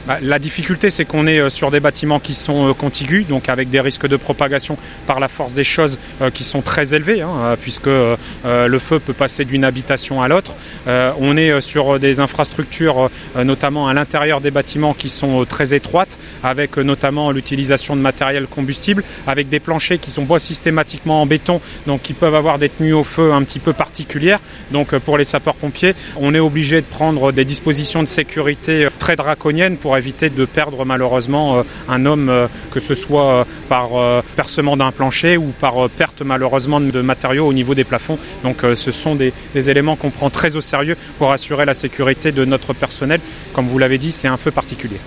La difficulté, c'est qu'on est sur des bâtiments qui sont contigus, donc avec des risques de propagation par la force des choses qui sont très élevés, puisque le feu peut passer d'une habitation à l'autre. On est sur des infrastructures, notamment à l'intérieur des bâtiments, qui sont très étroites, avec notamment l'utilisation de matériel combustible, avec des planchers qui sont systématiquement en béton, donc qui peuvent avoir des tenues au feu un petit peu particulières. Donc pour les sapeurs-pompiers, on est obligé de prendre des dispositions de sécurité très draconiennes pour éviter de perdre malheureusement un homme, que ce soit par percement d'un plancher ou par perte malheureusement de matériaux au niveau des plafonds. Donc ce sont des éléments qu'on prend très au sérieux pour assurer la sécurité de notre personnel. Comme vous l'avez dit, c'est un feu particulier.